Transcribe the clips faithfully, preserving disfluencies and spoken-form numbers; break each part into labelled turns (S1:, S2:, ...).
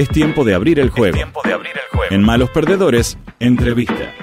S1: Es tiempo de abrir el juego. Es tiempo de abrir el juego. En Malos Perdedores, entrevista.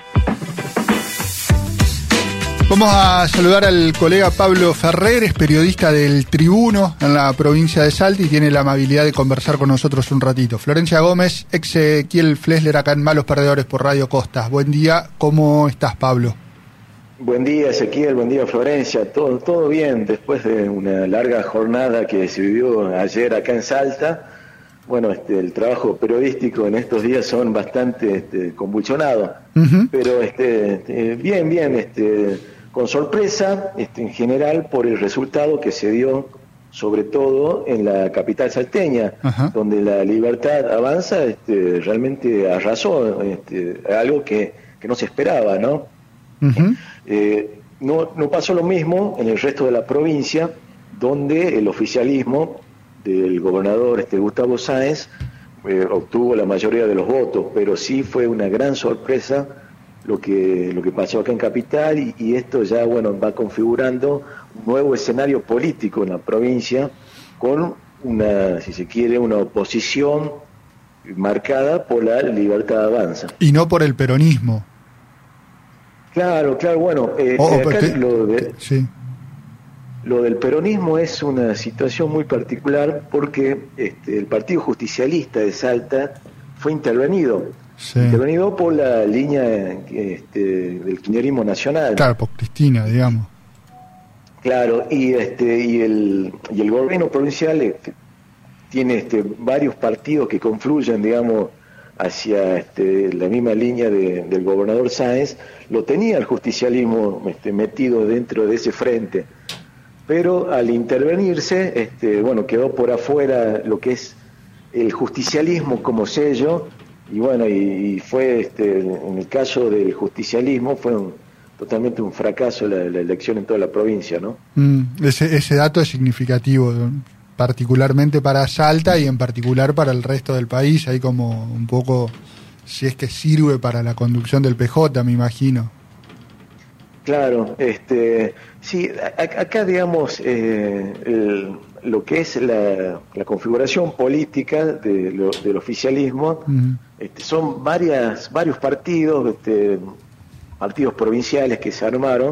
S2: Vamos a saludar al colega Pablo Ferrer, es periodista del Tribuno en la provincia de Salta y tiene la amabilidad de conversar con nosotros un ratito. Florencia Gómez, Ezequiel Flesler acá en Malos Perdedores por Radio Costas. Buen día, ¿cómo estás, Pablo?
S3: Buen día, Ezequiel, buen día, Florencia. Todo, todo bien, después de una larga jornada que se vivió ayer acá en Salta. Bueno, este, el trabajo periodístico en estos días son bastante este, convulsionados, uh-huh. pero este, este, bien, bien, este, con sorpresa este, en general por el resultado que se dio, sobre todo en la capital salteña, uh-huh. donde la Libertad Avanza este, realmente arrasó, este, algo que, que no se esperaba, ¿no? Uh-huh. Eh, no, no pasó lo mismo en el resto de la provincia, donde el oficialismo del gobernador este, Gustavo Sáenz eh, obtuvo la mayoría de los votos, pero sí fue una gran sorpresa lo que lo que pasó acá en Capital y, y esto ya bueno va configurando un nuevo escenario político en la provincia con una, si se quiere, una oposición marcada por la Libertad Avanza.
S2: Y no por el peronismo.
S3: Claro, claro, bueno, eh,
S2: oh,
S3: acá
S2: te,
S3: lo, de,
S2: sí.
S3: lo del peronismo es una situación muy particular porque este, el Partido Justicialista de Salta fue intervenido, sí. intervenido por la línea este, del kirchnerismo nacional.
S2: Claro, por Cristina, digamos.
S3: Claro, y este y el y el gobierno provincial este, tiene este, varios partidos que confluyen, digamos, hacia este, la misma línea de, del gobernador Sáenz. Lo tenía el justicialismo este, metido dentro de ese frente, pero al intervenirse, este, bueno, quedó por afuera lo que es el justicialismo como sello, y bueno, y, y fue, este, en el caso del justicialismo, fue un, totalmente un fracaso la, la elección en toda la provincia, ¿no?
S2: Mm, ese, ese dato es significativo, particularmente para Salta y en particular para el resto del país, ahí como un poco, si es que sirve para la conducción del P J, me imagino.
S3: Claro, este, sí, a, acá digamos, eh, el, lo que es la, la configuración política de lo, del oficialismo, uh-huh. este, son varias, varios partidos, este, partidos provinciales que se armaron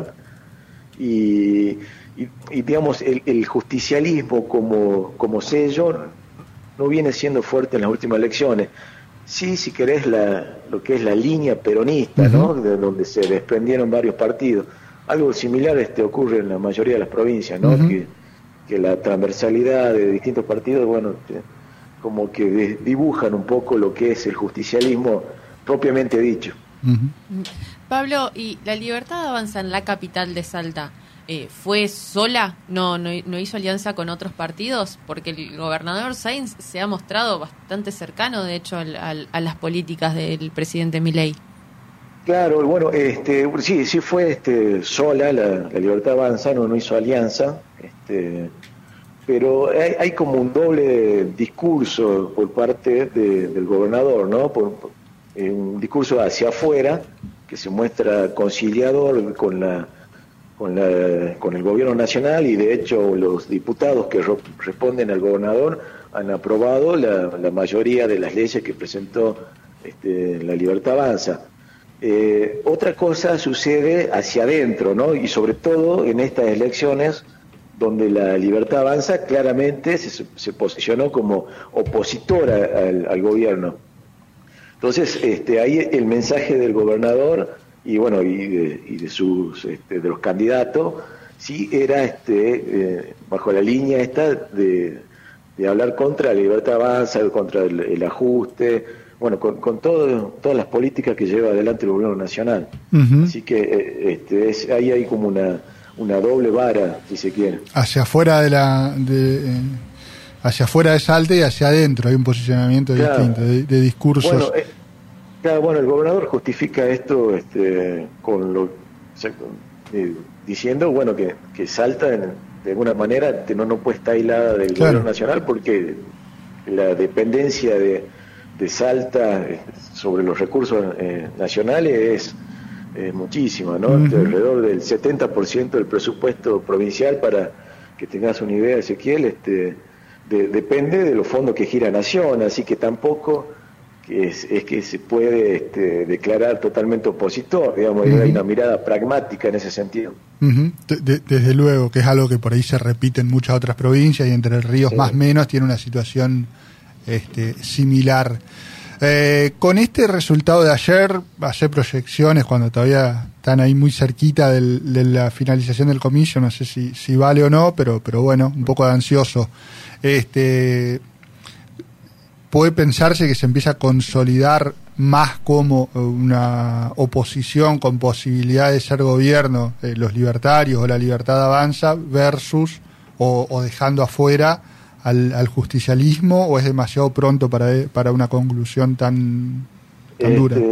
S3: y... Y, y digamos, el, el justicialismo como, como sello no viene siendo fuerte en las últimas elecciones. Sí, si querés, la, lo que es la línea peronista, uh-huh. ¿no? De donde se desprendieron varios partidos. Algo similar este ocurre en la mayoría de las provincias, ¿no? Uh-huh. Que, que la transversalidad de distintos partidos, bueno, que, como que de, dibujan un poco lo que es el justicialismo propiamente dicho.
S4: Uh-huh. Pablo, ¿y la Libertad Avanza en la capital de Salta Eh, fue sola? ¿No, no no hizo alianza con otros partidos? Porque el gobernador Sáenz se ha mostrado bastante cercano, de hecho, al, al, a las políticas del presidente Milei.
S3: Claro, bueno, este, sí, sí fue este, sola la, la Libertad Avanza, no, no hizo alianza, este, pero hay, hay como un doble discurso por parte de, del gobernador, ¿no? Por, por, un discurso hacia afuera que se muestra conciliador con la Con, la, con el gobierno nacional y de hecho los diputados que ro- responden al gobernador han aprobado la, la mayoría de las leyes que presentó este, la Libertad Avanza. Eh, otra cosa sucede hacia adentro, ¿no? Y sobre todo en estas elecciones donde la Libertad Avanza claramente se, se posicionó como opositora al, al gobierno. Entonces, este, ahí el mensaje del gobernador y bueno y de, y de sus este, de los candidatos sí era este eh, bajo la línea esta de, de hablar contra la Libertad Avanza, contra el, el ajuste, bueno con, con todo, todas las políticas que lleva adelante el gobierno nacional. Uh-huh. Así que eh, este es, ahí hay como una una doble vara, si se quiere,
S2: hacia afuera de la de, eh, hacia afuera de Salta y hacia adentro hay un posicionamiento claro. distinto de, de discursos.
S3: Bueno, eh, Claro, bueno, el gobernador justifica esto este, con lo eh, diciendo, bueno, que, que Salta en, de alguna manera no, no puede estar aislada del claro. gobierno nacional porque la dependencia de, de Salta sobre los recursos eh, nacionales es eh, muchísima, ¿no? Uh-huh. Alrededor del setenta por ciento del presupuesto provincial, para que tengas una idea, Ezequiel, este de, depende de los fondos que gira Nación, así que tampoco es, es que se puede este, declarar totalmente opositor, digamos, uh-huh. Hay una mirada pragmática en ese sentido.
S2: Uh-huh. de, de, desde luego, que es algo que por ahí se repite en muchas otras provincias y Entre Ríos sí. más o menos tiene una situación este, similar. Eh, con este resultado de ayer, hacer proyecciones cuando todavía están ahí muy cerquita del, de la finalización del comicio, no sé si, si vale o no, pero, pero bueno, un poco de ansioso. Este, puede pensarse que se empieza a consolidar más como una oposición con posibilidad de ser gobierno, eh, los libertarios o la Libertad Avanza versus o, o dejando afuera al, al justicialismo, o es demasiado pronto para, para una conclusión tan, tan este, dura.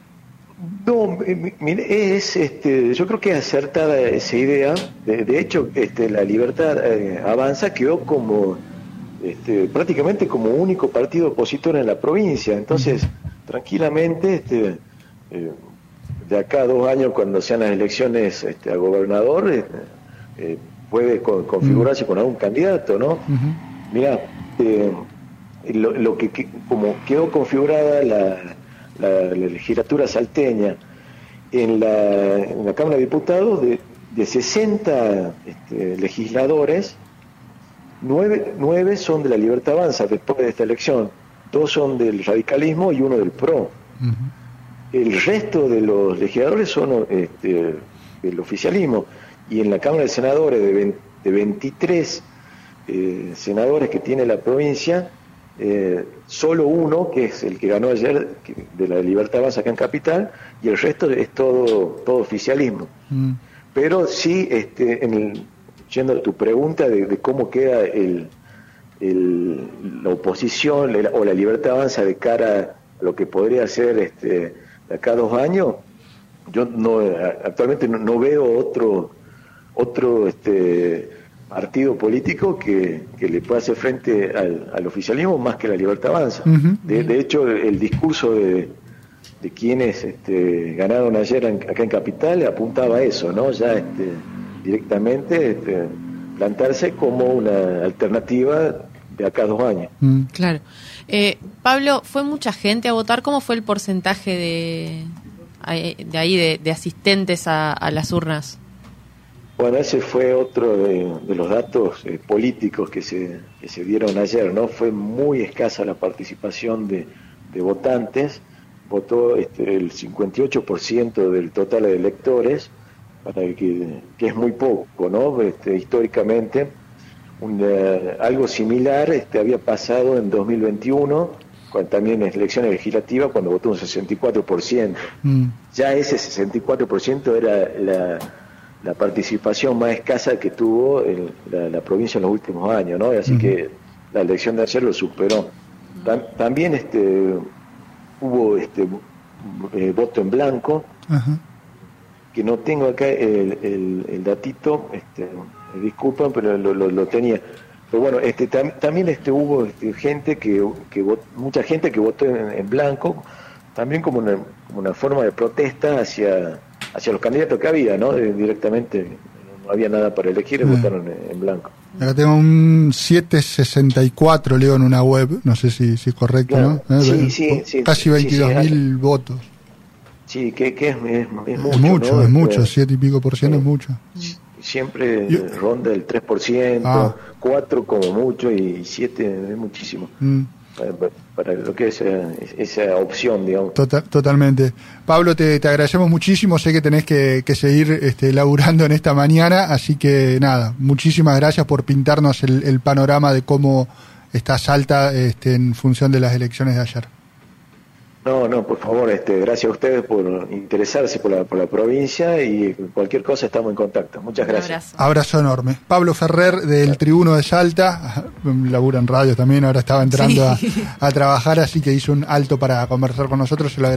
S3: No, mire, es este, yo creo que es acertada esa idea. De, de hecho, este, la Libertad eh, Avanza quedó como este, prácticamente como único partido opositor en la provincia. Entonces, uh-huh. tranquilamente, este, eh, de acá a dos años, cuando sean las elecciones este, a gobernador, eh, eh, puede con, configurarse uh-huh. con algún candidato, ¿no? Uh-huh. Mirá, eh, lo, lo que, que como quedó configurada la, la, la legislatura salteña en la, en la Cámara de Diputados, de, de sesenta este, legisladores, nueve, nueve son de la Libertad Avanza después de esta elección, dos son del radicalismo y uno del P R O. Uh-huh. El resto de los legisladores son este, del oficialismo, y en la Cámara de Senadores de, veinte, de veintitrés Eh, senadores que tiene la provincia, eh, solo uno, que es el que ganó ayer, que, de la Libertad Avanza acá en Capital, y el resto es todo todo oficialismo. Mm. Pero sí, este, en el, yendo a tu pregunta de, de cómo queda el, el, la oposición la, o la Libertad Avanza de cara a lo que podría ser este, de acá a dos años, yo no actualmente no, no veo otro otro este partido político que, que le pueda hacer frente al, al oficialismo más que la Libertad Avanza. Uh-huh. De, de hecho, el, el discurso de, de quienes este, ganaron ayer en, acá en Capital apuntaba a eso, ¿no? Ya este, directamente este, plantarse como una alternativa de acá a dos años.
S4: Mm. Claro. Eh, Pablo, ¿fue mucha gente a votar? ¿Cómo fue el porcentaje de, de ahí de, de asistentes a, a las urnas?
S3: Bueno, ese fue otro de, de los datos eh, políticos que se, que se dieron ayer, ¿no? Fue muy escasa la participación de, de votantes, votó este, el cincuenta y ocho por ciento del total de electores, para que, que es muy poco, ¿no? Este, históricamente, una, algo similar este, había pasado en dos mil veintiuno, cuando, también en elecciones legislativas, cuando votó un sesenta y cuatro por ciento. Mm. Ya ese sesenta y cuatro por ciento era la... la participación más escasa que tuvo el, la, la provincia en los últimos años, ¿no? Así uh-huh. que la elección de ayer lo superó. Tam, también este hubo este eh, voto en blanco, uh-huh. que no tengo acá el, el, el datito, este, disculpan, pero lo, lo, lo tenía. Pero bueno, este tam, también este hubo este, gente que, que vot, mucha gente que votó en, en blanco, también como una, como una forma de protesta hacia hacia los candidatos que había, ¿no? Eh, directamente no había nada para elegir y eh. votaron en, en blanco.
S2: Acá tengo un siete sesenta y cuatro, leo en una web, no sé si, si es correcto, claro. ¿no? Eh,
S3: sí, sí, sí,
S2: casi veintidós mil sí, sí, votos.
S3: Sí, que, que es, es, es mucho,
S2: es mucho,
S3: ¿no?
S2: es mucho, siete y pico por ciento
S3: eh,
S2: es mucho.
S3: Siempre Yo, ronda el tres por ciento, ah. cuatro como mucho y siete es muchísimo. Mm. Para, para lo que es esa, esa opción, digamos.
S2: Total, totalmente. Pablo, te, te agradecemos muchísimo, sé que tenés que, que seguir este, laburando en esta mañana, así que nada, muchísimas gracias por pintarnos el, el panorama de cómo está Salta este, en función de las elecciones de ayer.
S3: No, no, por favor, este, gracias a ustedes por interesarse por la, por la provincia, y cualquier cosa estamos en contacto. Muchas gracias.
S2: Abrazo. Abrazo enorme. Pablo Ferrer, del Tribuno de Salta, labura en radio también, ahora estaba entrando sí. a, a trabajar, así que hizo un alto para conversar con nosotros. Se lo